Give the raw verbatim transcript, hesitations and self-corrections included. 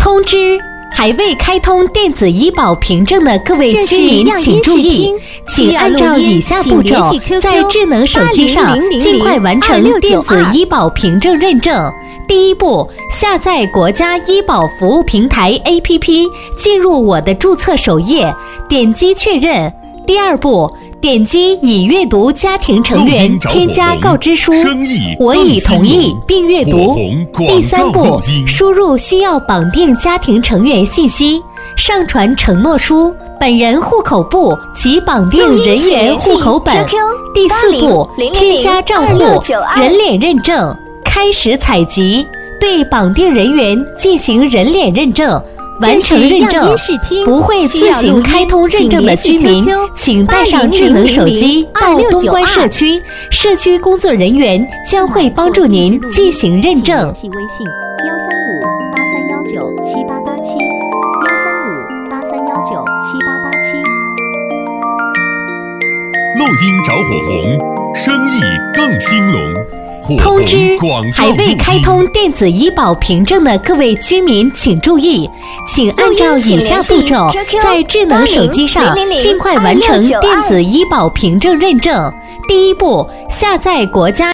通知：还未开通电子医保凭证的各位居民请注意，请按照以下步骤，在智能手机上尽快完成电子医保凭证认证。第一步，下载国家医保服务平台 A P P， 进入我的注册首页，点击确认。第二步，点击已阅读家庭成员添加告知书，我已同意并阅读。第三步，输入需要绑定家庭成员信息，上传承诺书、本人户口簿及绑定人员户口本。第四步，添加账户、人脸认证，开始采集，对绑定人员进行人脸认证。完成认证，不会自行开通认证的居民，请带上智能手机到东关社区，社区工作人员将会帮助您进行认证。 系微信幺三五八三幺九七八八七幺三五八三幺九七八八七。 录音着火红，生意更兴隆。 通知：还未开通电子医保凭证的各位居民请注意，请按照以下步骤，在智能手机上尽快完成电子医保凭证认证。第一步，下载国家